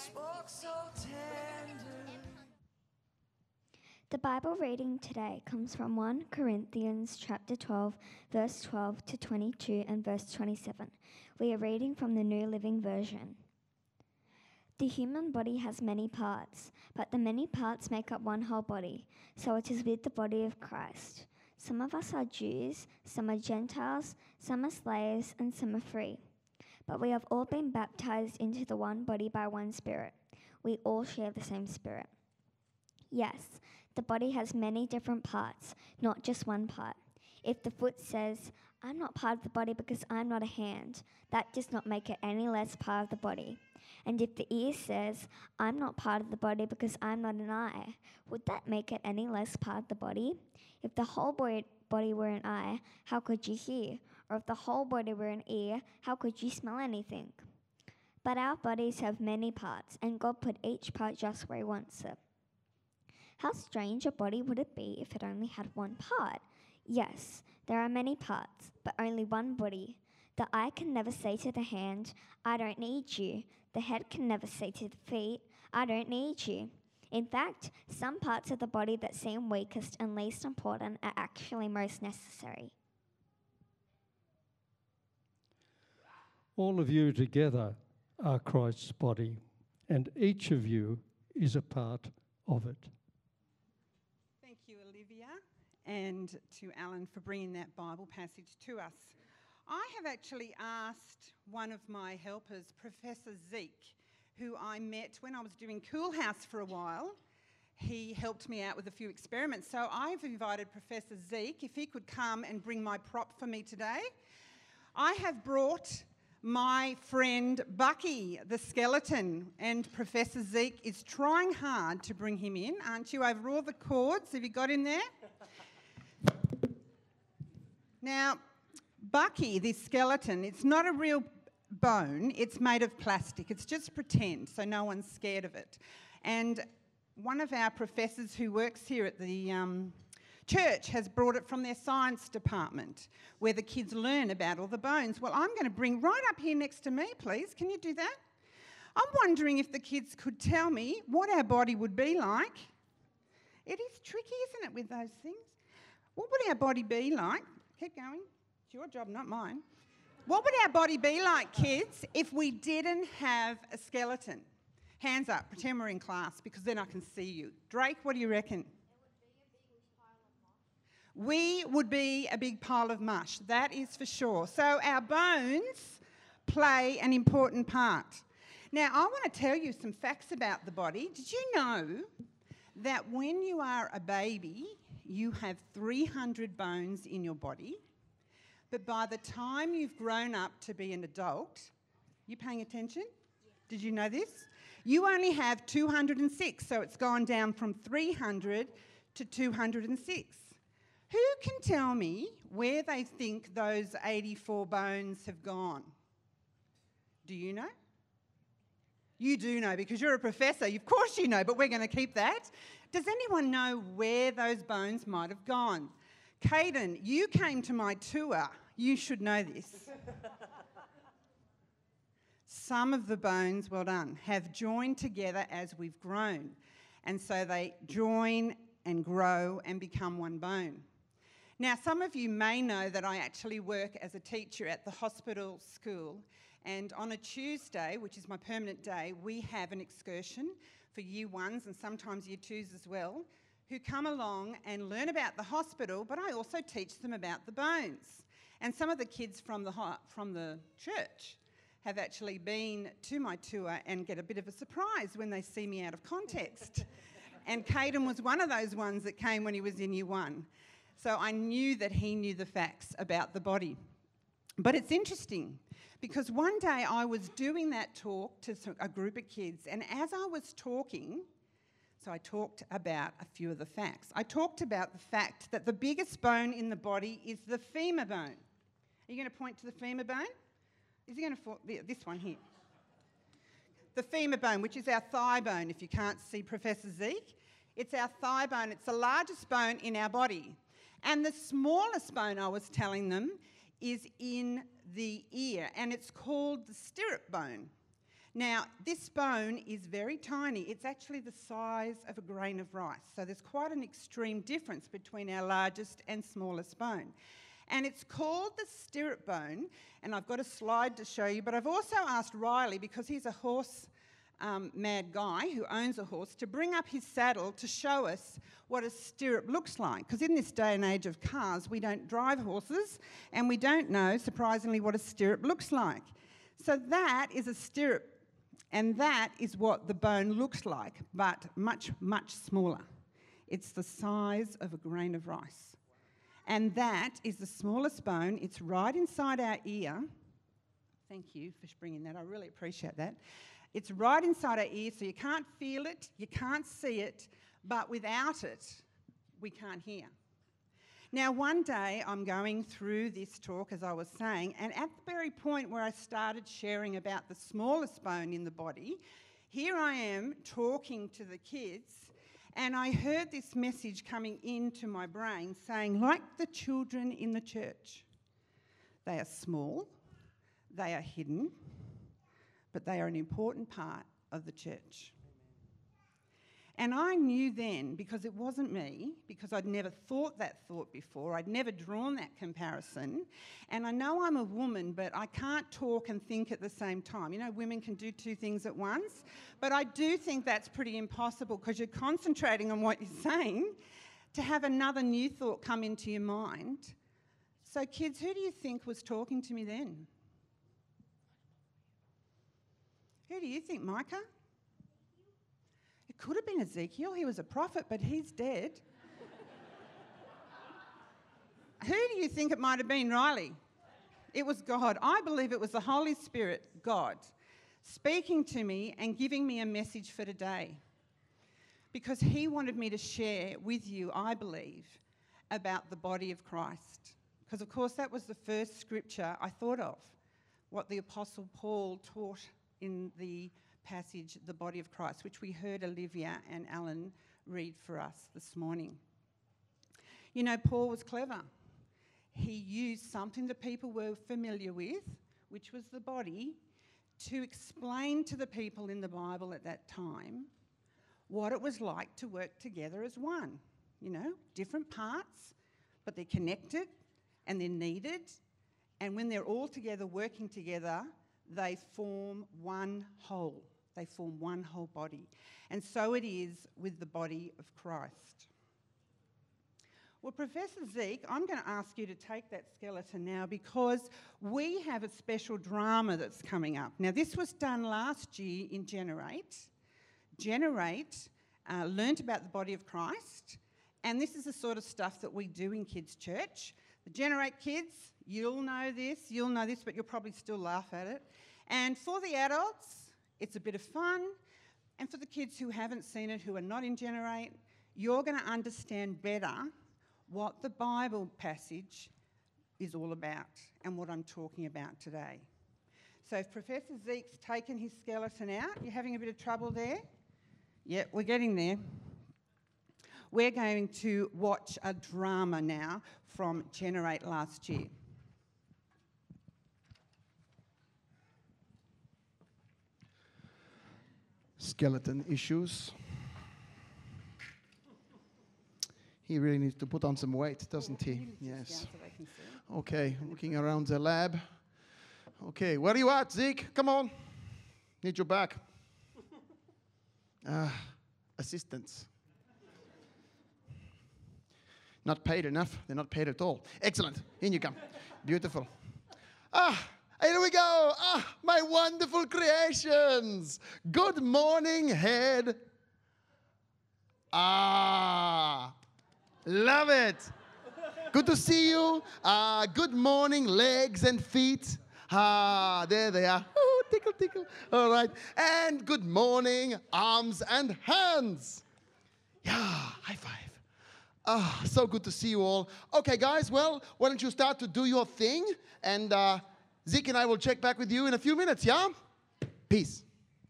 spoke so tender. The Bible reading today comes from 1 Corinthians chapter 12, verse 12 to 22 and verse 27. We are reading from the New Living Version. The human body has many parts, but the many parts make up one whole body. So it is with the body of Christ. Some of us are Jews, some are Gentiles, some are slaves, and some are free. But we have all been baptized into the one body by one Spirit. We all share the same Spirit. Yes, the body has many different parts, not just one part. If the foot says, "I'm not part of the body because I'm not a hand," that does not make it any less part of the body. And if the ear says, "I'm not part of the body because I'm not an eye," would that make it any less part of the body? If the whole body were an eye, how could you hear? Or if the whole body were an ear, how could you smell anything? But our bodies have many parts, and God put each part just where He wants it. How strange a body would it be if it only had one part? Yes, there are many parts, but only one body. The eye can never say to the hand, "I don't need you." The head can never say to the feet, "I don't need you." In fact, some parts of the body that seem weakest and least important are actually most necessary. All of you together are Christ's body, and each of you is a part of it. Thank you, Olivia, and to Alan for bringing that Bible passage to us. I have actually asked one of my helpers, Professor Zeke, who I met when I was doing Cool House for a while. He helped me out with a few experiments. So I've invited Professor Zeke if he could come and bring my prop for me today. I have brought my friend Bucky, the skeleton, and Professor Zeke is trying hard to bring him in, aren't you, over all the cords? Have you got him there? Now, Bucky, this skeleton, it's not a real bone, it's made of plastic. It's just pretend, so no one's scared of it. And one of our professors who works here at the church has brought it from their science department, where the kids learn about all the bones. Well, I'm going to bring right up here next to me, please. Can you do that? I'm wondering if the kids could tell me what our body would be like. It is tricky, isn't it, with those things? What would our body be like? Keep going. It's your job, not mine. What would our body be like, kids, if we didn't have a skeleton? Hands up, pretend we're in class, because then I can see you. Drake, what do you reckon? We would be a big pile of mush, that is for sure. So our bones play an important part. Now, I want to tell you some facts about the body. Did you know that when you are a baby, you have 300 bones in your body, but by the time you've grown up to be an adult, you paying attention? Yeah. Did you know this? You only have 206, so it's gone down from 300 to 206. Who can tell me where they think those 84 bones have gone? Do you know? You do know because you're a professor. Of course you know, but we're going to keep that. Does anyone know where those bones might have gone? Caden, you came to my tour. You should know this. Some of the bones, well done, have joined together as we've grown. And so they join and grow and become one bone. Now, some of you may know that I actually work as a teacher at the hospital school, and on a Tuesday, which is my permanent day, we have an excursion for year ones and sometimes year twos as well, who come along and learn about the hospital, but I also teach them about the bones. And some of the kids from the church have actually been to my tour and get a bit of a surprise when they see me out of context. And Caden was one of those ones that came when he was in year one. So I knew that he knew the facts about the body. But it's interesting because one day I was doing that talk to a group of kids, and as I was talking, so I talked about a few of the facts. I talked about the fact that the biggest bone in the body is the femur bone. Are you going to point to the femur bone? Is he going to this one here? The femur bone, which is our thigh bone, if you can't see Professor Zeke. It's our thigh bone. It's the largest bone in our body. And the smallest bone, I was telling them, is in the ear, and it's called the stirrup bone. Now, this bone is very tiny. It's actually the size of a grain of rice. So there's quite an extreme difference between our largest and smallest bone. And it's called the stirrup bone, and I've got a slide to show you, but I've also asked Riley, because he's a horse mad guy who owns a horse, to bring up his saddle to show us what a stirrup looks like. Because in this day and age of cars, we don't drive horses, and we don't know, surprisingly, what a stirrup looks like. So that is a stirrup, and that is what the bone looks like, but much, much smaller. It's the size of a grain of rice. And that is the smallest bone. It's right inside our ear. Thank you for bringing that. I really appreciate that. It's right inside our ear, so you can't feel it, you can't see it, but without it, we can't hear. Now, one day I'm going through this talk, as I was saying, and at the very point where I started sharing about the smallest bone in the body, here I am talking to the kids, and I heard this message coming into my brain saying, like the children in the church, they are small, they are hidden, but they are an important part of the church. And I knew then, because it wasn't me, because I'd never thought that thought before, I'd never drawn that comparison, and I know I'm a woman, but I can't talk and think at the same time. You know, women can do two things at once, but I do think that's pretty impossible, because you're concentrating on what you're saying to have another new thought come into your mind. So kids, who do you think was talking to me then? Who do you think, Micah? It could have been Ezekiel. He was a prophet, but he's dead. Who do you think it might have been, Riley? It was God. I believe it was the Holy Spirit, God, speaking to me and giving me a message for today. Because he wanted me to share with you, I believe, about the body of Christ. Because, of course, that was the first scripture I thought of, what the Apostle Paul taught in the passage, the body of Christ, which we heard Olivia and Alan read for us this morning. You know, Paul was clever. He used something that people were familiar with, which was the body, to explain to the people in the Bible at that time what it was like to work together as one. You know, different parts, but they're connected and they're needed. And when they're all together, working together, they form one whole. They form one whole body. And so it is with the body of Christ. Well, Professor Zeke, I'm going to ask you to take that skeleton now, because we have a special drama that's coming up. Now, this was done last year in Generate. Generate learnt about the body of Christ, and this is the sort of stuff that we do in kids' church. The Generate kids, you'll know this, but you'll probably still laugh at it. And for the adults, it's a bit of fun. And for the kids who haven't seen it, who are not in Generate, you're going to understand better what the Bible passage is all about and what I'm talking about today. So if Professor Zeke's taken his skeleton out, you're having a bit of trouble there? Yeah, we're getting there. We're going to watch a drama now from Generate last year. Skeleton issues. He really needs to put on some weight, doesn't he? Yes. Okay, looking around the lab. Okay, where are you at, Zeke? Come on. Need your back. Assistants. Not paid enough. They're not paid at all. Excellent. In you come. Beautiful. Here we go. My wonderful creations. Good morning, head. Love it. Good to see you. Good morning, legs and feet. There they are. Oh, tickle, tickle. All right. And good morning, arms and hands. Yeah, high five. So good to see you all. Okay, guys, well, why don't you start to do your thing, and Zeke and I will check back with you in a few minutes, yeah? Peace.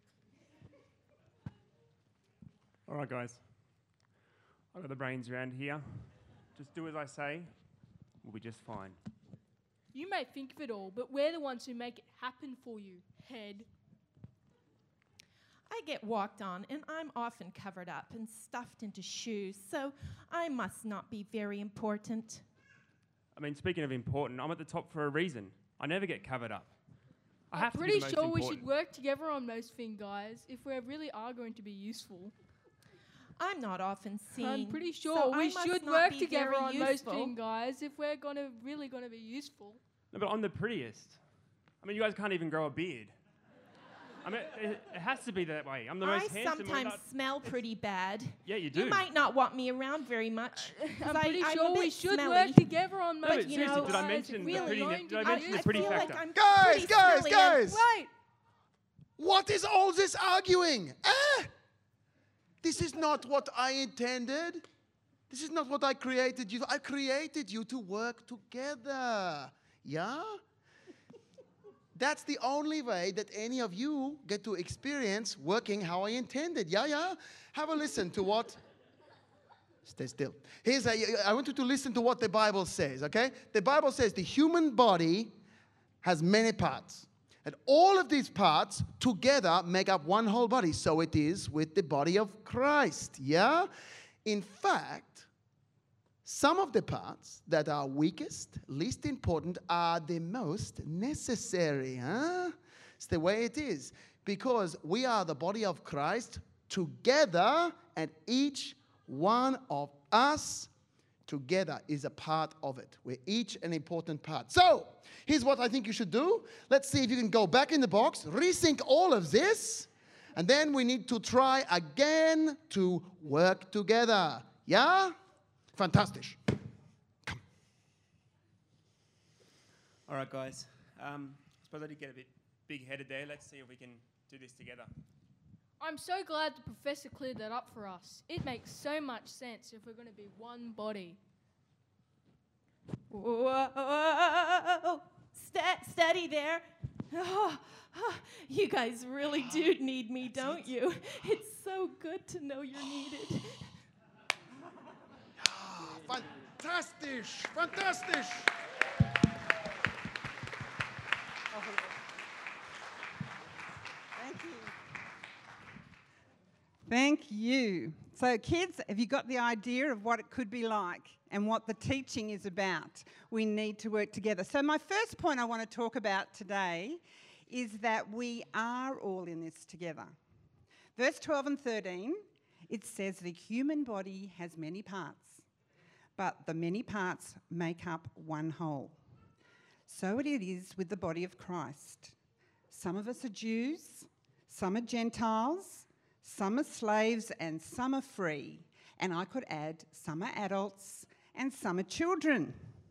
All right, guys. I've got the brains around here. Just do as I say. We'll be just fine. You may think of it all, but we're the ones who make it happen for you, head. I get walked on, and I'm often covered up and stuffed into shoes, so I must not be very important. I mean, speaking of important, I'm at the top for a reason. I never get covered up. I have I'm to be pretty the most sure we important. should work together on most things, guys, if we really are going to be useful. I'm not often seen. I'm pretty so sure I we must should not work be together very on most useful. things, guys, if we're really gonna be useful. No, but I'm the prettiest. I mean, you guys can't even grow a beard. I mean, it has to be that way. I'm the most I handsome. sometimes smell pretty bad. Yeah, you do. You might not want me around very much. 'cause I'm pretty I'm a sure we bit should smelly. work together on No, most but things, seriously, did I guys, mention if the we're pretty- going did I to be mention the I pretty feel factor? like I'm Guys, pretty guys, smelly guys! Wait! What is all this arguing? This is not what I intended. This is not what I created you. I created you to work together. Yeah? That's the only way that any of you get to experience working how I intended. Yeah? Have a listen to what. Stay still. I want you to listen to what the Bible says, okay? The Bible says the human body has many parts. And all of these parts together make up one whole body. So it is with the body of Christ, yeah? In fact, some of the parts that are weakest, least important, are the most necessary, huh? It's the way it is. Because we are the body of Christ together, and each one of us together is a part of it. We're each an important part. So, here's what I think you should do. Let's see if you can go back in the box, resync all of this, and then we need to try again to work together. Yeah? Fantastic. Come. All right, guys. I suppose I did get a bit big-headed there. Let's see if we can do this together. I'm so glad the professor cleared that up for us. It makes so much sense if we're going to be one body. Whoa! Steady there. You guys really do need me, don't you? It's so good to know you're needed. Fantastic. Fantastic. Thank you. Thank you. So, kids, have you got the idea of what it could be like and what the teaching is about? We need to work together. So, my first point I want to talk about today is that we are all in this together. Verse 12 and 13, it says the human body has many parts, but the many parts make up one whole. So it is with the body of Christ. Some of us are Jews, some are Gentiles, some are slaves, and some are free. And I could add, some are adults and some are children.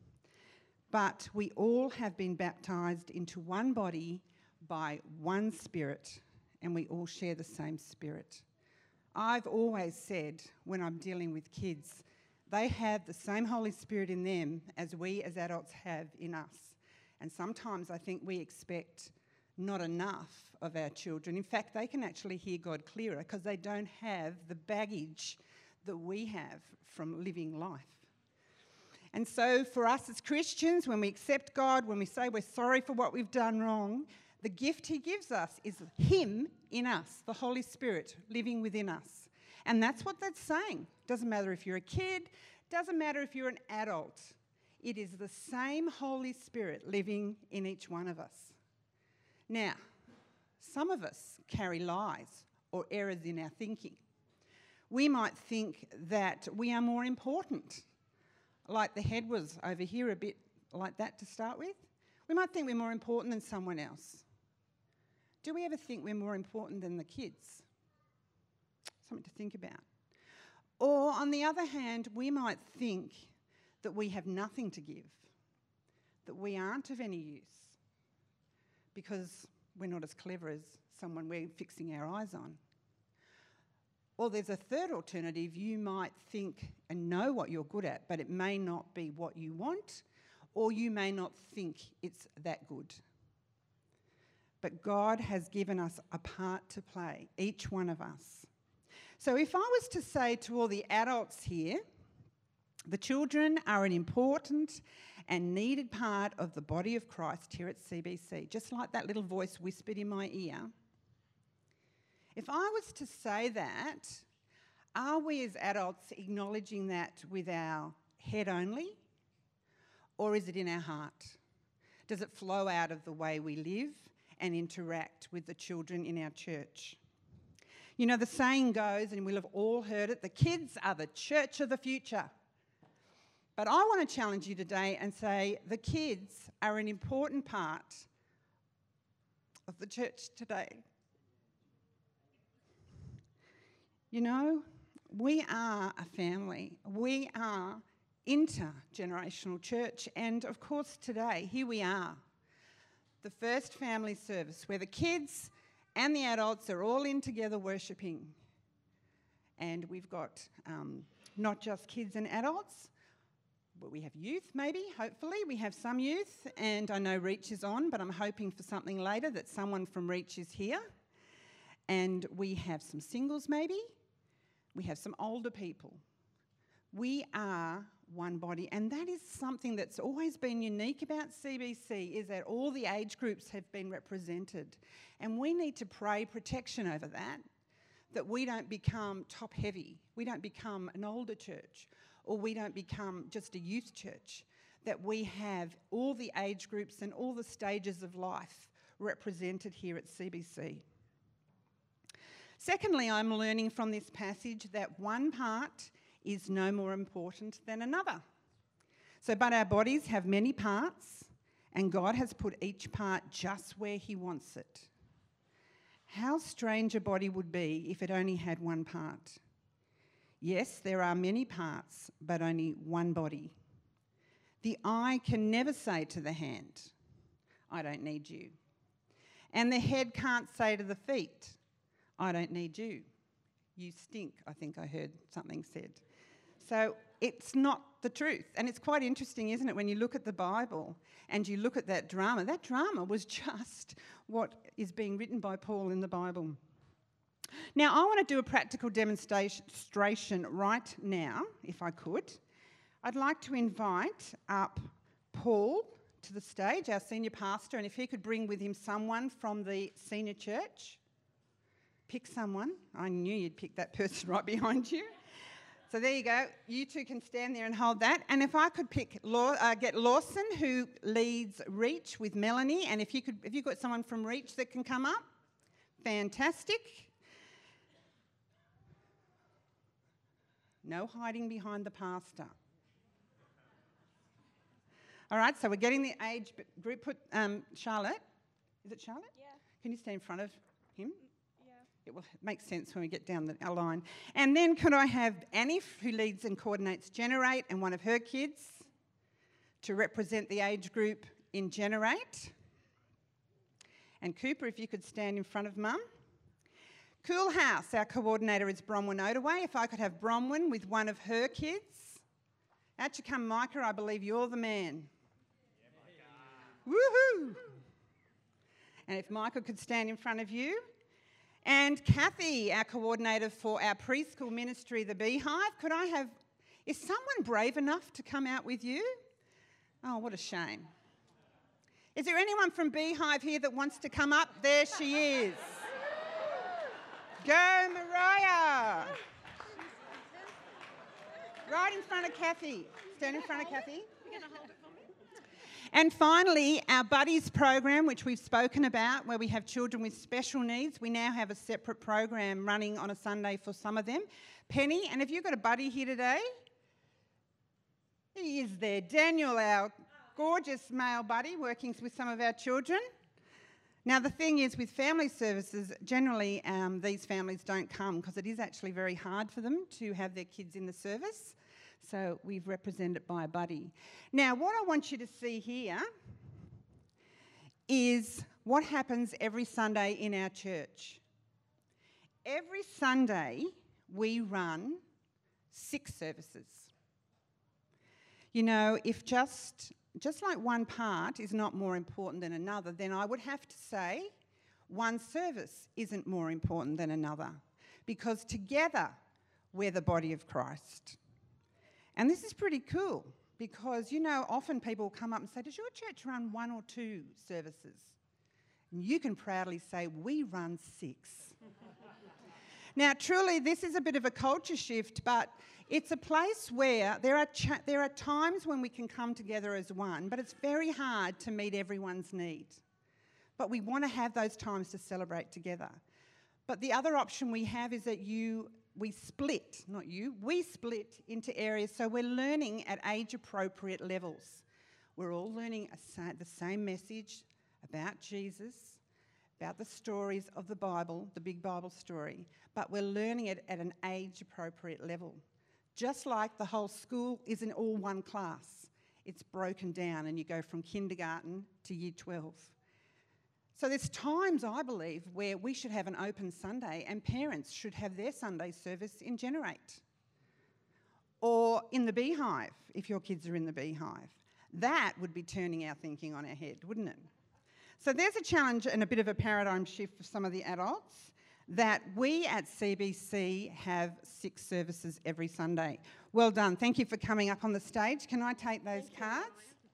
But we all have been baptised into one body by one Spirit, and we all share the same Spirit. I've always said when I'm dealing with kids, they have the same Holy Spirit in them as we as adults have in us. And sometimes I think we expect not enough of our children. In fact, they can actually hear God clearer because they don't have the baggage that we have from living life. And so for us as Christians, when we accept God, when we say we're sorry for what we've done wrong, the gift he gives us is him in us, the Holy Spirit living within us. And that's what that's saying. Doesn't matter if you're a kid, doesn't matter if you're an adult. It is the same Holy Spirit living in each one of us. Now, some of us carry lies or errors in our thinking. We might think that we are more important, like the head was over here a bit like that to start with. We might think we're more important than someone else. Do we ever think we're more important than the kids? Something to think about. Or on the other hand, we might think that we have nothing to give, that we aren't of any use because we're not as clever as someone we're fixing our eyes on. Or there's a third alternative. You might think and know what you're good at, but it may not be what you want, or you may not think it's that good. But God has given us a part to play, each one of us. So if I was to say to all the adults here, the children are an important and needed part of the body of Christ here at CBC, just like that little voice whispered in my ear. If I was to say that, are we as adults acknowledging that with our head only, or is it in our heart? Does it flow out of the way we live and interact with the children in our church? You know, the saying goes, and we'll have all heard it, the kids are the church of the future. But I want to challenge you today and say the kids are an important part of the church today. You know, we are a family. We are intergenerational church. And of course today, here we are, the first family service where the kids and the adults are all in together worshipping. And we've got not just kids and adults, but we have youth maybe, hopefully. We have some youth, and I know Reach is on, but I'm hoping for something later that someone from Reach is here. And we have some singles maybe. We have some older people. We are one body, and that is something that's always been unique about CBC, is that all the age groups have been represented. And we need to pray protection over that, that we don't become top heavy, we don't become an older church, or we don't become just a youth church, that we have all the age groups and all the stages of life represented here at CBC. Secondly, I'm learning from this passage that one part is no more important than another. So, but our bodies have many parts, and God has put each part just where He wants it. How strange a body would be if it only had one part. Yes, there are many parts, but only one body. The eye can never say to the hand, I don't need you. And the head can't say to the feet, I don't need you. You stink, I think I heard something said. So it's not the truth. And it's quite interesting, isn't it, when you look at the Bible and you look at that drama was just what is being written by Paul in the Bible. Now, I want to do a practical demonstration right now, if I could. I'd like to invite up Paul to the stage, our senior pastor, and if he could bring with him someone from the senior church. Pick someone. I knew you'd pick that person right behind you. So there you go. You two can stand there and hold that. And if I could pick, get Lawson, who leads Reach with Melanie, and if you've got someone from Reach that can come up, fantastic. No hiding behind the pastor. All right, so we're getting the age group. Put Charlotte. Is it Charlotte? Yeah. Can you stand in front of him? Yeah. It will make sense when we get down our line. And then could I have Annie, who leads and coordinates Generate, and one of her kids to represent the age group in Generate. And Cooper, if you could stand in front of Mum. Cool House, our coordinator is Bronwyn Odaway. If I could have Bronwyn with one of her kids. Out you come, Micah, I believe you're the man. Yeah, woohoo! And if Michael could stand in front of you. And Kathy, our coordinator for our preschool ministry, The Beehive. Is someone brave enough to come out with you? Oh, what a shame. Is there anyone from Beehive here that wants to come up? There she is. Go, Mariah. Right in front of Kathy. Stand in front of Kathy. And finally, our Buddies program, which we've spoken about, where we have children with special needs. We now have a separate program running on a Sunday for some of them. Penny, and have you got a buddy here today? He is there. Daniel, our gorgeous male buddy, working with some of our children. Now, the thing is, with family services, generally these families don't come because it is actually very hard for them to have their kids in the service. So we've represented it by a buddy. Now, what I want you to see here is what happens every Sunday in our church. Every Sunday, we run 6 services. You know, if just like one part is not more important than another, then I would have to say one service isn't more important than another, because together we're the body of Christ. And this is pretty cool because, you know, often people come up and say, does your church run 1 or 2 services? And you can proudly say, we run 6. Now, truly, this is a bit of a culture shift, but it's a place where there are times when we can come together as one, but it's very hard to meet everyone's need. But we want to have those times to celebrate together. But the other option we have is that we split into areas, so we're learning at age-appropriate levels. We're all learning the same message about Jesus, about the stories of the Bible, the big Bible story, but we're learning it at an age-appropriate level. Just like the whole school isn't all one class. It's broken down and you go from kindergarten to year 12. So there's times, I believe, where we should have an open Sunday and parents should have their Sunday service in Generate. Or in the Beehive, if your kids are in the Beehive. That would be turning our thinking on our head, wouldn't it? So there's a challenge and a bit of a paradigm shift for some of the adults, that we at CBC have 6 services every Sunday. Well done. Thank you for coming up on the stage. Can I take those cards?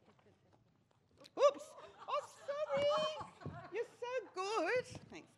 Oops. Oh, sorry. You're so good. Thanks,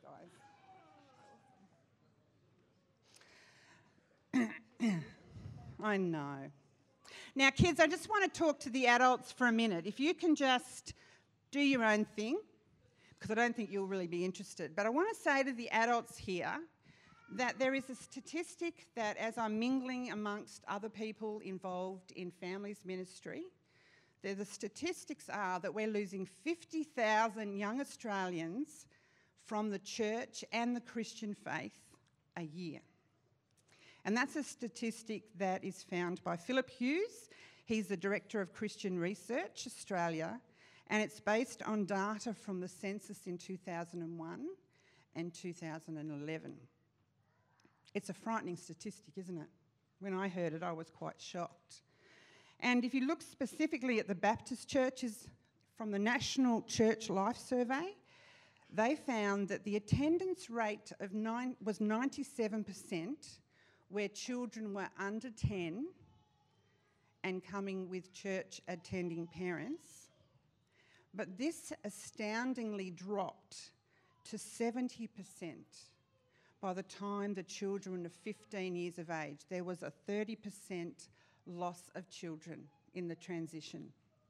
guys. I know. Now, kids, I just want to talk to the adults for a minute. If you can just do your own thing, because I don't think you'll really be interested. But I want to say to the adults here that there is a statistic that, as I'm mingling amongst other people involved in families ministry, the statistics are that we're losing 50,000 young Australians from the church and the Christian faith a year. And that's a statistic that is found by Philip Hughes. He's the Director of Christian Research Australia, and it's based on data from the census in 2001 and 2011. It's a frightening statistic, isn't it? When I heard it, I was quite shocked. And if you look specifically at the Baptist churches from the National Church Life Survey, they found that the attendance rate was 97%, where children were under 10 and coming with church attending parents. But this astoundingly dropped to 70% by the time the children were 15 years of age. There was a 30% loss of children in the transition.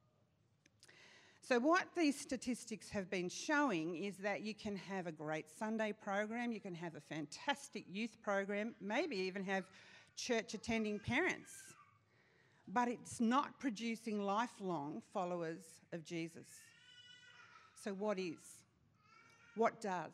So what these statistics have been showing is that you can have a great Sunday program, you can have a fantastic youth program, maybe even have church attending parents, but it's not producing lifelong followers of Jesus. So what is? What does?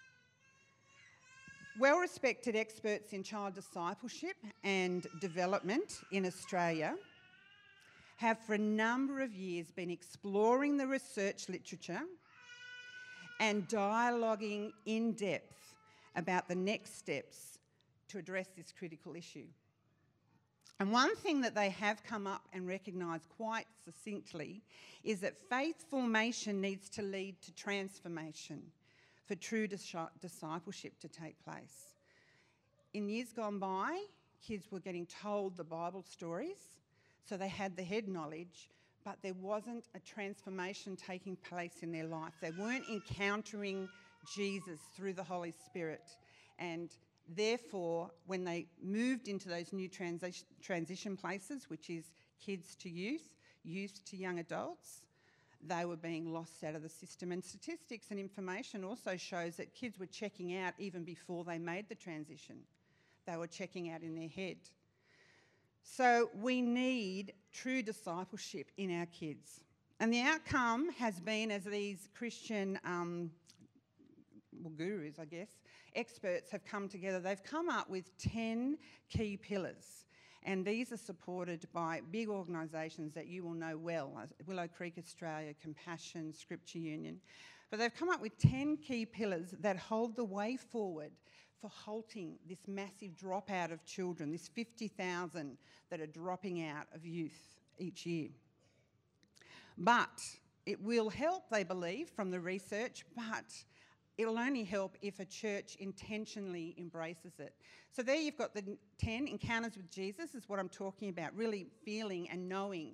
Well-respected experts in child discipleship and development in Australia have for a number of years been exploring the research literature and dialoguing in depth about the next steps to address this critical issue. And one thing that they have come up and recognised quite succinctly is that faith formation needs to lead to transformation for true discipleship to take place. In years gone by, kids were getting told the Bible stories, so they had the head knowledge, but there wasn't a transformation taking place in their life. They weren't encountering Jesus through the Holy Spirit, and therefore, when they moved into those new transition places, which is kids to youth, youth to young adults, they were being lost out of the system. And statistics and information also shows that kids were checking out even before they made the transition. They were checking out in their head. So we need true discipleship in our kids. And the outcome has been, as these Christian gurus, I guess, experts have come together, they've come up with 10 key pillars. And these are supported by big organisations that you will know well, Willow Creek Australia, Compassion, Scripture Union. But they've come up with 10 key pillars that hold the way forward for halting this massive dropout of children, this 50,000 that are dropping out of youth each year. But it will help, they believe, from the research, but it'll only help if a church intentionally embraces it. So there you've got the 10 encounters with Jesus is what I'm talking about, really feeling and knowing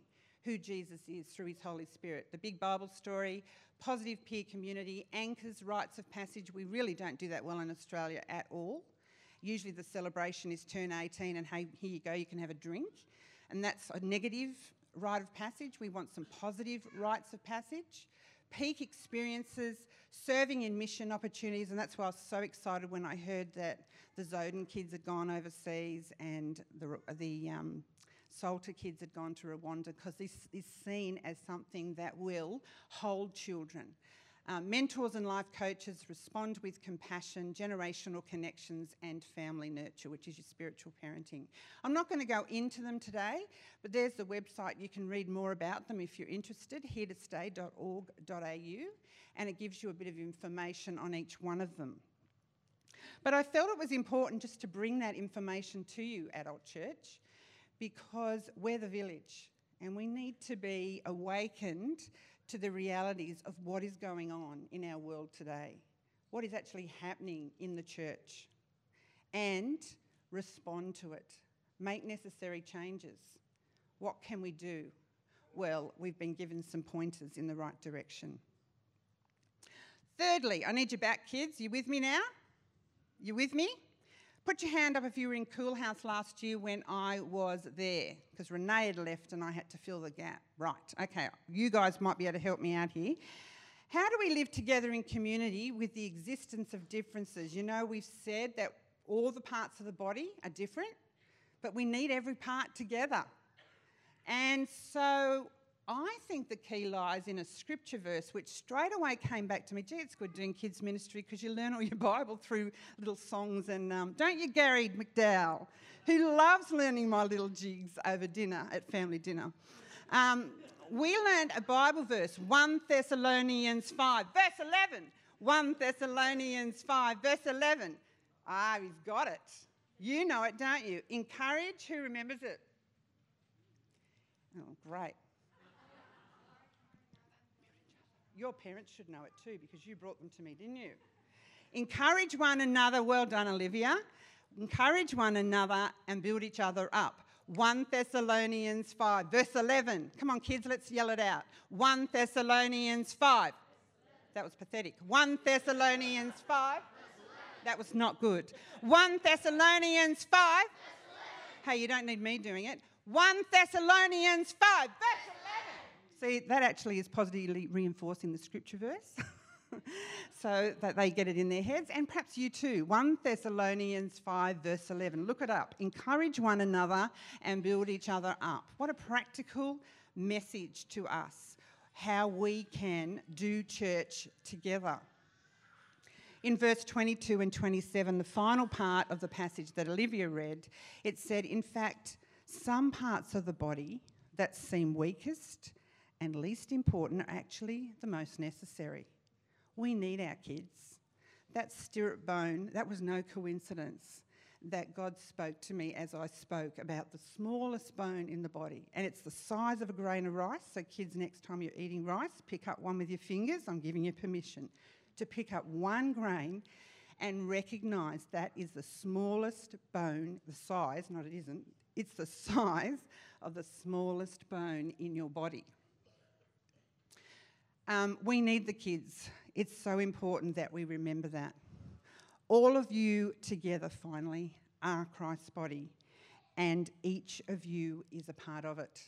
who Jesus is through his Holy Spirit. The big Bible story, positive peer community, anchors, rites of passage. We really don't do that well in Australia at all. Usually the celebration is turn 18 and hey, here you go, you can have a drink. And that's a negative rite of passage. We want some positive rites of passage. Peak experiences, serving in mission opportunities, and that's why I was so excited when I heard that the Zoden kids had gone overseas and the Salter kids had gone to Rwanda, because this is seen as something that will hold children. Mentors and life coaches respond with compassion, generational connections and family nurture, which is your spiritual parenting. I'm not going to go into them today, but there's the website. You can read more about them if you're interested, heretostay.org.au, and it gives you a bit of information on each one of them. But I felt it was important just to bring that information to you, Adult Church, because we're the village and we need to be awakened to the realities of what is going on in our world today, what is actually happening in the church, and respond to it, make necessary changes. What can we do? Well, we've been given some pointers in the right direction. Thirdly, I need you back, kids. You with me now? You with me? Put your hand up if you were in Cool House last year when I was there, because Renee had left and I had to fill the gap. Right, okay, you guys might be able to help me out here. How do we live together in community with the existence of differences? You know, we've said that all the parts of the body are different, but we need every part together. And so I think the key lies in a scripture verse which straight away came back to me. Gee, it's good doing kids ministry because you learn all your Bible through little songs. And don't you, Gary McDowell, who loves learning my little jigs over dinner, at family dinner. We learned a Bible verse, 1 Thessalonians 5, verse 11. 1 Thessalonians 5, verse 11. Ah, he's got it. You know it, don't you? Encourage, who remembers it? Oh, great. Your parents should know it too because you brought them to me, didn't you? Encourage one another. Well done, Olivia. Encourage one another and build each other up. 1 Thessalonians 5, verse 11. Come on, kids, let's yell it out. 1 Thessalonians 5. That was pathetic. 1 Thessalonians 5. That was not good. 1 Thessalonians 5. Hey, you don't need me doing it. 1 Thessalonians 5, verse 11. See, that actually is positively reinforcing the scripture verse so that they get it in their heads, and perhaps you too. 1 Thessalonians 5, verse 11. Look it up. Encourage one another and build each other up. What a practical message to us, how we can do church together. In verse 22 and 27, the final part of the passage that Olivia read, it said, in fact, some parts of the body that seem weakest and least important are actually the most necessary. We need our kids. That stirrup bone, that was no coincidence that God spoke to me as I spoke about the smallest bone in the body. And it's the size of a grain of rice. So kids, next time you're eating rice, pick up one with your fingers. I'm giving you permission to pick up one grain and recognise that is the smallest bone, the size, not it isn't, it's the size of the smallest bone in your body. We need the kids. It's so important that we remember that. All of you together, finally, are Christ's body, and each of you is a part of it.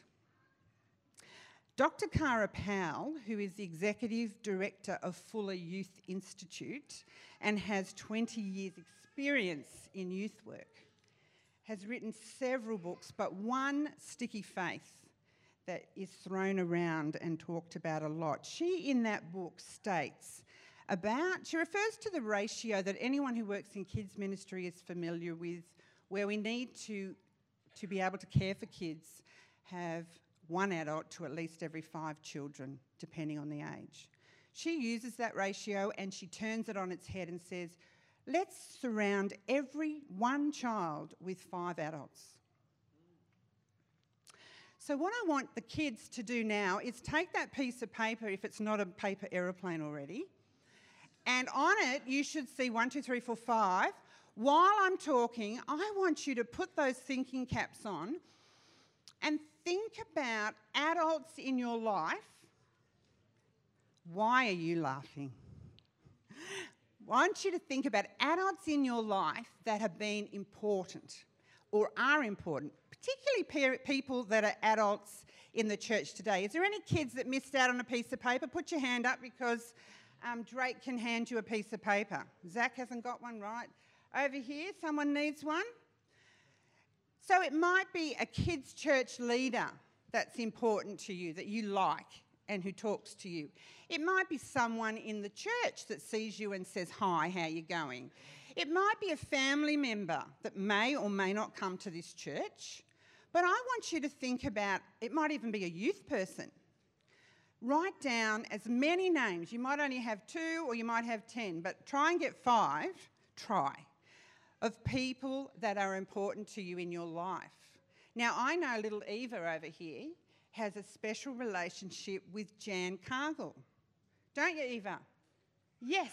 Dr. Cara Powell, who is the Executive Director of Fuller Youth Institute and has 20 years' experience in youth work, has written several books, but one, Sticky Faith, that is thrown around and talked about a lot. She, in that book, states she refers to the ratio that anyone who works in kids ministry is familiar with, where we need to be able to care for kids, have one adult to at least every 5 children, depending on the age. She uses that ratio and she turns it on its head and says, let's surround every one child with 5 adults. So what I want the kids to do now is take that piece of paper, if it's not a paper aeroplane already, and on it you should see 1, 2, 3, 4, 5. While I'm talking, I want you to put those thinking caps on and think about adults in your life. Why are you laughing? I want you to think about adults in your life that have been important or are important, particularly people that are adults in the church today. Is there any kids that missed out on a piece of paper? Put your hand up because Drake can hand you a piece of paper. Zach hasn't got one, right? Over here, someone needs one. So it might be a kids' church leader that's important to you, that you like and who talks to you. It might be someone in the church that sees you and says, "Hi, how you going?" It might be a family member that may or may not come to this church. But I want you to think about, it might even be a youth person. Write down as many names. You might only have 2 or you might have 10, but try and get 5, of people that are important to you in your life. Now, I know little Eva over here has a special relationship with Jan Cargill. Don't you, Eva? Yes.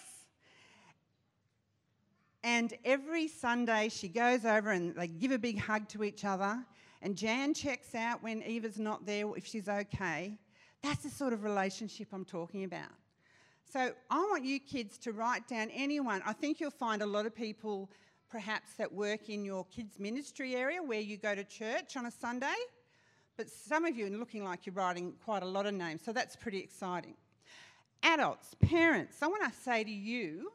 And every Sunday she goes over and they give a big hug to each other, and Jan checks out when Eva's not there, if she's okay. That's the sort of relationship I'm talking about. So I want you kids to write down anyone. I think you'll find a lot of people perhaps that work in your kids' ministry area where you go to church on a Sunday. But some of you are looking like you're writing quite a lot of names, so that's pretty exciting. Adults, parents, I want to say to you,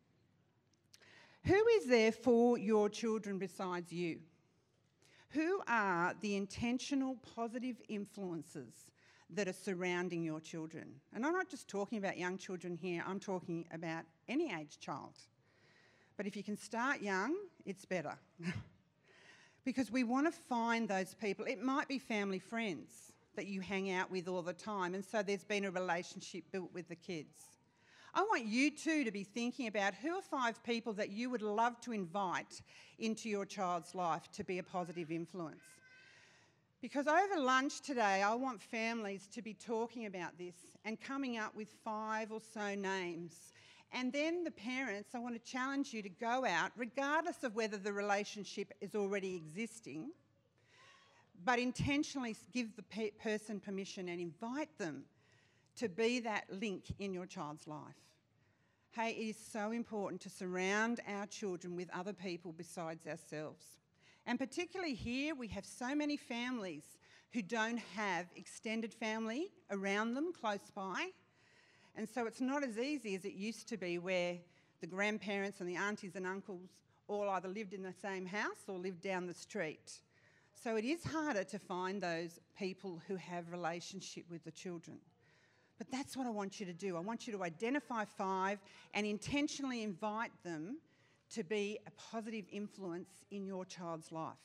who is there for your children besides you? Who are the intentional positive influences that are surrounding your children? And I'm not just talking about young children here, I'm talking about any age child. But if you can start young, it's better. Because we want to find those people. It might be family friends that you hang out with all the time, and so there's been a relationship built with the kids. I want you too to be thinking about who are 5 people that you would love to invite into your child's life to be a positive influence. Because over lunch today, I want families to be talking about this and coming up with 5 or so names. And then the parents, I want to challenge you to go out, regardless of whether the relationship is already existing, but intentionally give the person permission and invite them to be that link in your child's life. Hey, it is so important to surround our children with other people besides ourselves. And particularly here, we have so many families who don't have extended family around them close by. And so it's not as easy as it used to be, where the grandparents and the aunties and uncles all either lived in the same house or lived down the street. So it is harder to find those people who have relationship with the children. But that's what I want you to do. I want you to identify 5 and intentionally invite them to be a positive influence in your child's life.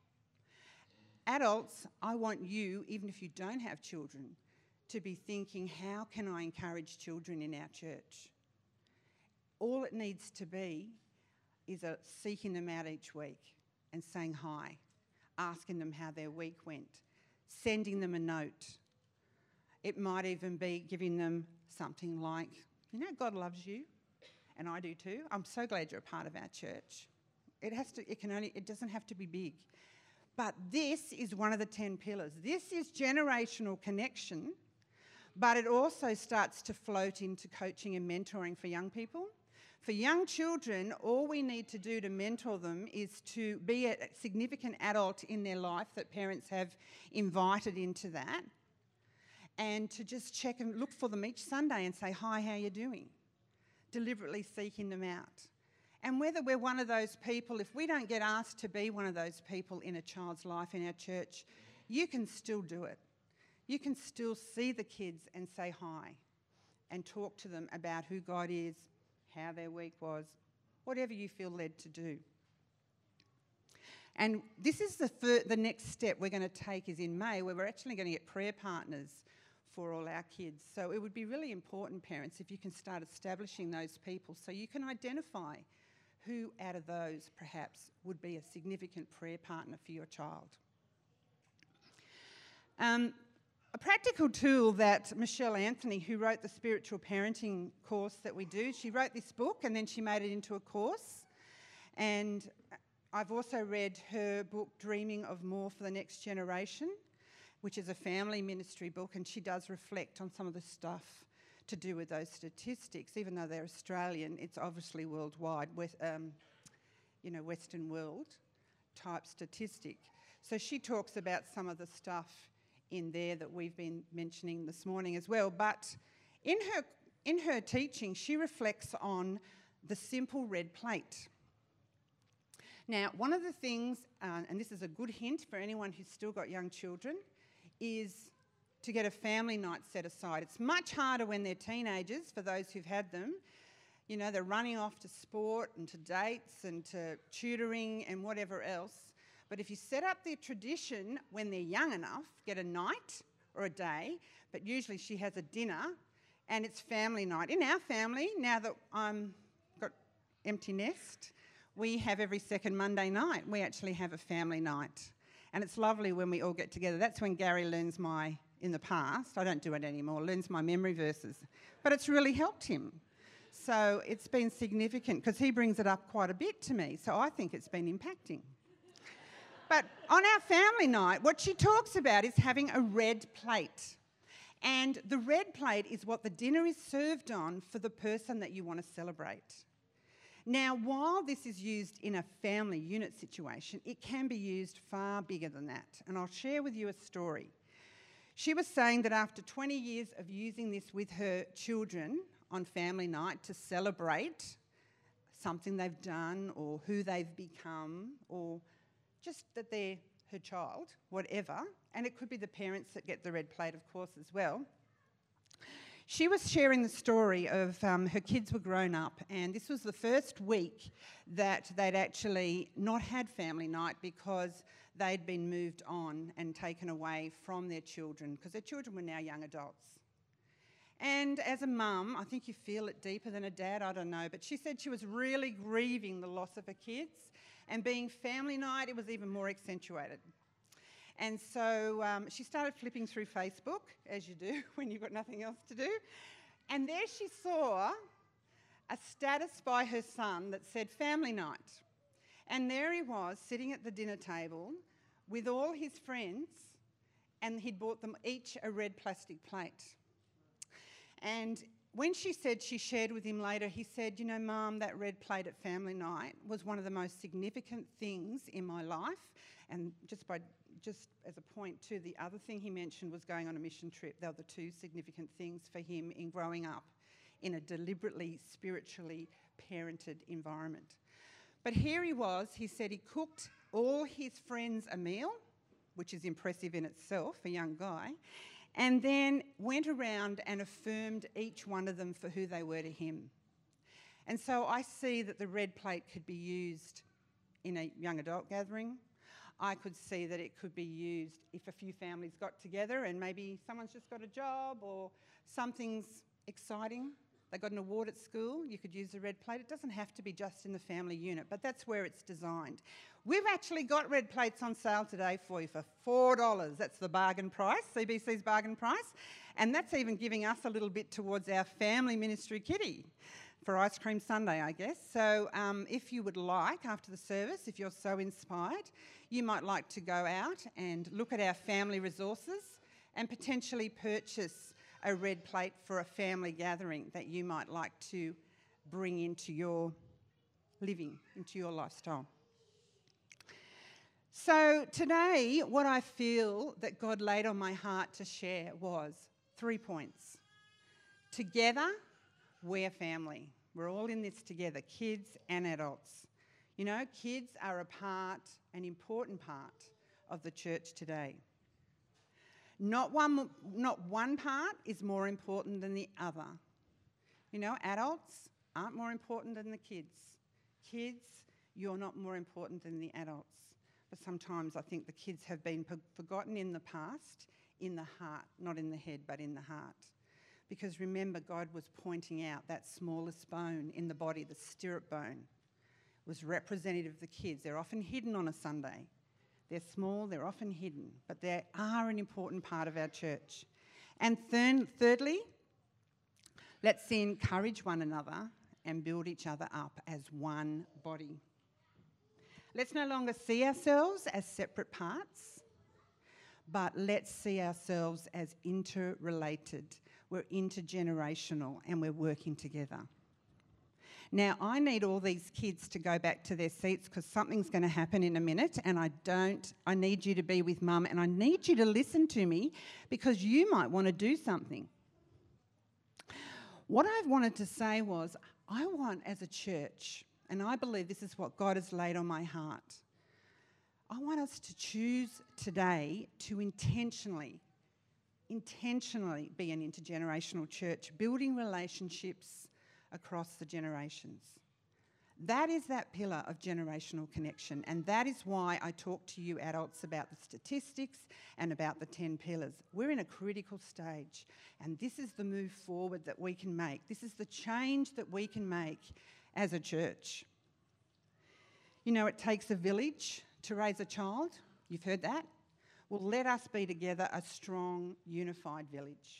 Adults, I want you, even if you don't have children, to be thinking, how can I encourage children in our church? All it needs to be is seeking them out each week and saying hi, asking them how their week went, sending them a note. It might even be giving them something like, God loves you, and I do too. I'm so glad you're a part of our church. It doesn't have to be big. But this is one of the 10 pillars. This is generational connection, but it also starts to float into coaching and mentoring for young people. For young children, all we need to do to mentor them is to be a significant adult in their life that parents have invited into that, and to just check and look for them each Sunday and say, hi, how you doing? Deliberately seeking them out. And whether we're one of those people, if we don't get asked to be one of those people in a child's life in our church, you can still do it. You can still see the kids and say hi and talk to them about who God is, how their week was, whatever you feel led to do. And this is the next step we're going to take is in May, where we're actually going to get prayer partners for all our kids. So it would be really important, parents, if you can start establishing those people so you can identify who out of those perhaps would be a significant prayer partner for your child. A practical tool that Michelle Anthony, who wrote the spiritual parenting course that we do, she wrote this book and then she made it into a course. And I've also read her book, Dreaming of More for the Next Generation, which is a family ministry book, and she does reflect on some of the stuff to do with those statistics. Even though they're Australian, it's obviously worldwide, Western world type statistic. So she talks about some of the stuff in there that we've been mentioning this morning as well. But in her teaching, she reflects on the simple red plate. Now, one of the things, and this is a good hint for anyone who's still got young children, is to get a family night set aside. It's much harder when they're teenagers, for those who've had them. You know, they're running off to sport and to dates and to tutoring and whatever else. But if you set up the tradition when they're young enough, get a night or a day, but usually she has a dinner and it's family night. In our family, now that I'm got empty nest, we have every second Monday night. We actually have a family night. And it's lovely when we all get together. That's when Gary learns in the past, I don't do it anymore, learns my memory verses. But it's really helped him. So it's been significant because he brings it up quite a bit to me. So I think it's been impacting. But on our family night, what she talks about is having a red plate. And the red plate is what the dinner is served on for the person that you want to celebrate. Now, while this is used in a family unit situation, it can be used far bigger than that. And I'll share with you a story. She was saying that after 20 years of using this with her children on family night to celebrate something they've done or who they've become or just that they're her child, whatever, and it could be the parents that get the red plate, of course, as well. She was sharing the story of her kids were grown up, and this was the first week that they'd actually not had family night because they'd been moved on and taken away from their children because their children were now young adults. And as a mum, I think you feel it deeper than a dad, I don't know, but she said she was really grieving the loss of her kids, and being family night, it was even more accentuated. And so she started flipping through Facebook, as you do when you've got nothing else to do. And there she saw a status by her son that said family night. And there he was sitting at the dinner table with all his friends, and he'd bought them each a red plastic plate. And when she said she shared with him later, he said, you know, Mum, that red plate at family night was one of the most significant things in my life. And just as a point too, the other thing he mentioned was going on a mission trip. They were the two significant things for him in growing up in a deliberately, spiritually parented environment. But here he was, he said he cooked all his friends a meal, which is impressive in itself, a young guy, and then went around and affirmed each one of them for who they were to him. And so I see that the red plate could be used in a young adult gathering. I could see that it could be used if a few families got together and maybe someone's just got a job or something's exciting. They got an award at school, you could use the red plate. It doesn't have to be just in the family unit, but that's where it's designed. We've actually got red plates on sale today for you for $4. That's the bargain price, CBC's bargain price. And that's even giving us a little bit towards our family ministry kitty for Ice Cream Sunday, I guess. So if you would like, after the service, if you're so inspired, you might like to go out and look at our family resources and potentially purchase a red plate for a family gathering that you might like to bring into your living, into your lifestyle. So today, what I feel that God laid on my heart to share was 3 points. Together, we're family. We're all in this together, kids and adults. You know, kids are an important part of the church today. Not one part is more important than the other. You know, adults aren't more important than the kids. Kids, you're not more important than the adults. But sometimes I think the kids have been forgotten in the past, in the heart, not in the head, but in the heart. Because remember, God was pointing out that smallest bone in the body, the stirrup bone, was representative of the kids. They're often hidden on a Sunday. They're small, they're often hidden, but they are an important part of our church. And thirdly, let's encourage one another and build each other up as one body. Let's no longer see ourselves as separate parts, but let's see ourselves as interrelated. We're intergenerational and we're working together. Now, I need all these kids to go back to their seats because something's going to happen in a minute, and I need you to be with Mum, and I need you to listen to me because you might want to do something. What I wanted to say was, I want as a church, and I believe this is what God has laid on my heart, I want us to choose today to intentionally be an intergenerational church, building relationships across the generations. That is that pillar of generational connection, and that is why I talk to you adults about the statistics and about the 10 pillars. We're in a critical stage, and this is the move forward that we can make. This is the change that we can make as a church. You know, it takes a village to raise a child. You've heard that? Well, let us be together a strong, unified village.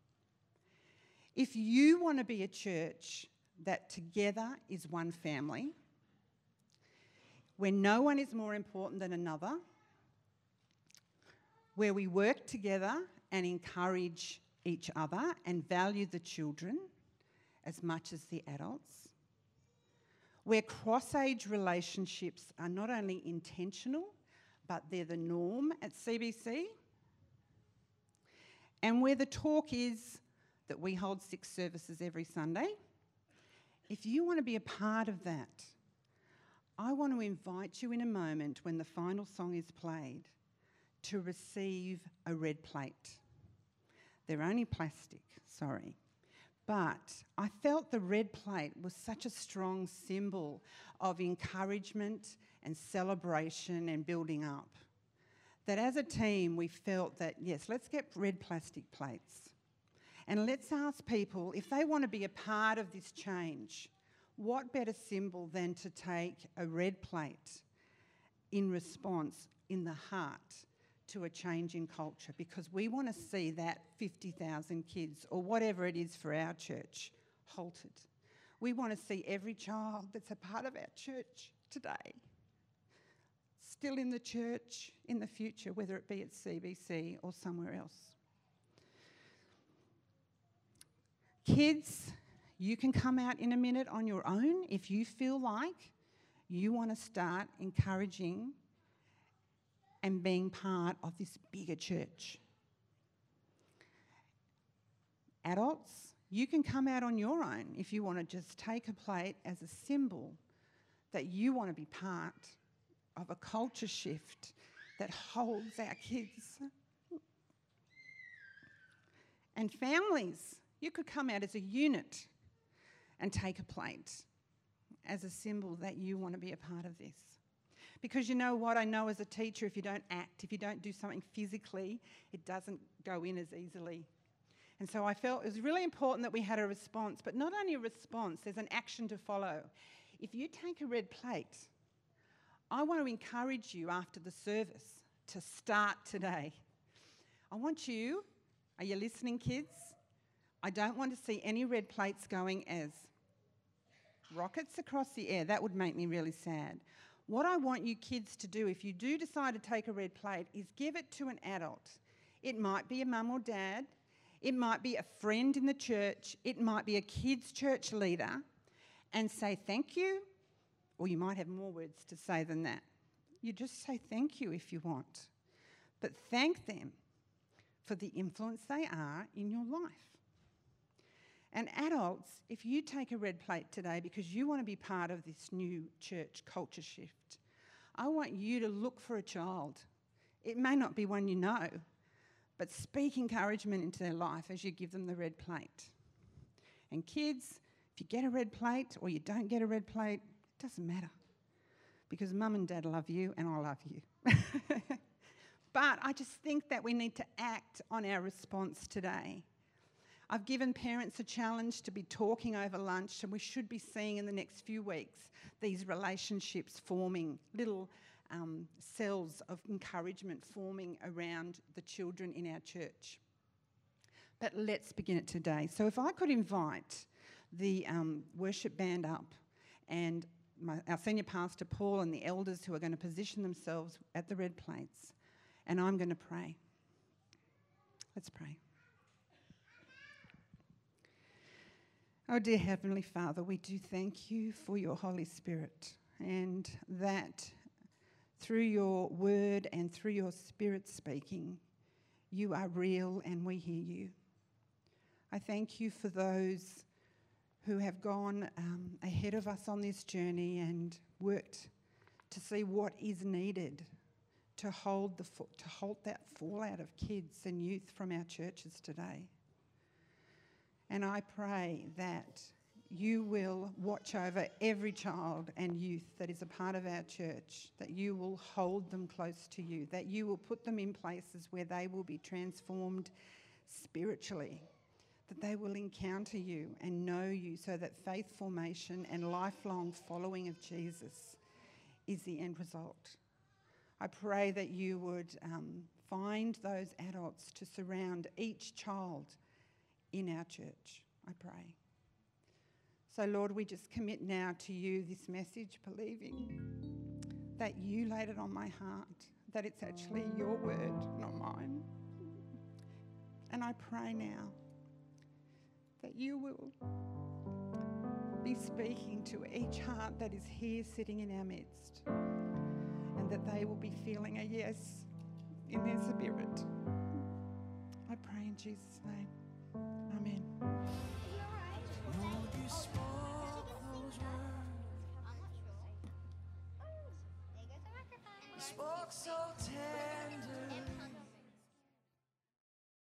If you want to be a church that together is one family, where no one is more important than another, where we work together and encourage each other and value the children as much as the adults, where cross-age relationships are not only intentional, but they're the norm at CBC, and where the talk is that we hold 6 services every Sunday. If you want to be a part of that, I want to invite you in a moment when the final song is played to receive a red plate. They're only plastic, sorry. But I felt the red plate was such a strong symbol of encouragement and celebration and building up that as a team we felt that, yes, let's get red plastic plates. And let's ask people, if they want to be a part of this change, what better symbol than to take a red plate in response in the heart to a change in culture? Because we want to see that 50,000 kids, or whatever it is for our church, halted. We want to see every child that's a part of our church today still in the church in the future, whether it be at CBC or somewhere else. Kids, you can come out in a minute on your own if you feel like you want to start encouraging and being part of this bigger church. Adults, you can come out on your own if you want to just take a plate as a symbol that you want to be part of a culture shift that holds our kids. And families, you could come out as a unit and take a plate as a symbol that you want to be a part of this. Because you know what? I know as a teacher, if you don't act, if you don't do something physically, it doesn't go in as easily. And so I felt it was really important that we had a response, but not only a response, there's an action to follow. If you take a red plate, I want to encourage you after the service to start today. I want you, are you listening, kids? I don't want to see any red plates going as rockets across the air. That would make me really sad. What I want you kids to do, if you do decide to take a red plate, is give it to an adult. It might be a mum or dad. It might be a friend in the church. It might be a kids' church leader, and say thank you, or you might have more words to say than that. You just say thank you if you want, but thank them for the influence they are in your life. And adults, if you take a red plate today because you want to be part of this new church culture shift, I want you to look for a child. It may not be one you know, but speak encouragement into their life as you give them the red plate. And kids, if you get a red plate or you don't get a red plate, it doesn't matter, because mum and dad love you and I love you. But I just think that we need to act on our response today. I've given parents a challenge to be talking over lunch, and we should be seeing in the next few weeks these relationships forming, little cells of encouragement forming around the children in our church. But let's begin it today. So if I could invite the worship band up, and our senior pastor Paul and the elders who are going to position themselves at the red plates, and I'm going to pray. Let's pray. Oh, dear Heavenly Father, we do thank you for your Holy Spirit, and that through your word and through your Spirit speaking, you are real and we hear you. I thank you for those who have gone ahead of us on this journey and worked to see what is needed to halt that fallout of kids and youth from our churches today. And I pray that you will watch over every child and youth that is a part of our church, that you will hold them close to you, that you will put them in places where they will be transformed spiritually, that they will encounter you and know you, so that faith formation and lifelong following of Jesus is the end result. I pray that you would find those adults to surround each child in our church, I pray. So, Lord, we just commit now to you this message, believing that you laid it on my heart, that it's actually your word, not mine. And I pray now that you will be speaking to each heart that is here sitting in our midst, and that they will be feeling a yes in their spirit. I pray in Jesus' name. Amen. Lord, you spoke those words. You spoke so tender.